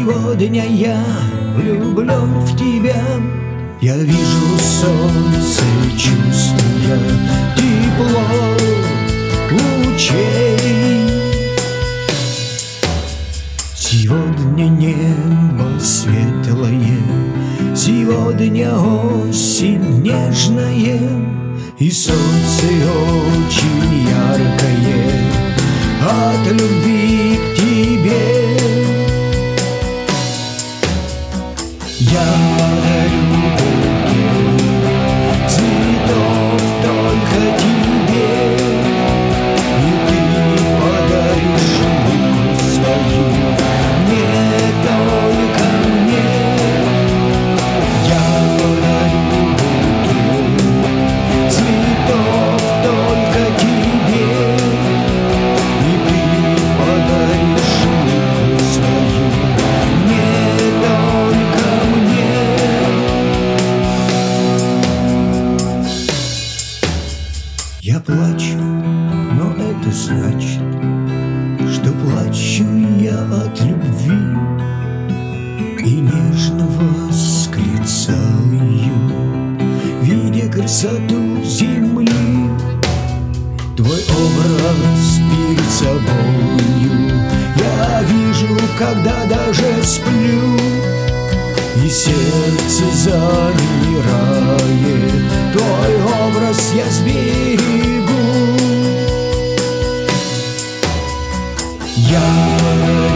Сегодня я влюблен в тебя. Я вижу солнце, чувствую тепло лучей. Сегодня небо светлое, сегодня осень нежная, и солнце очень яркое от любви к тебе. Я дарю букет цветов только тебе, и ты подаришь руку свою не только мне. Я подарю букет цветов только тебе, и ты подаришь руку свою не только мне. Я плачу, но это значит, что плачу я от любви и нежно восклицаю, видя красоту земли. Твой образ перед собою я вижу, когда даже сплю, и сердце замирает. Твой образ я сберегу. Я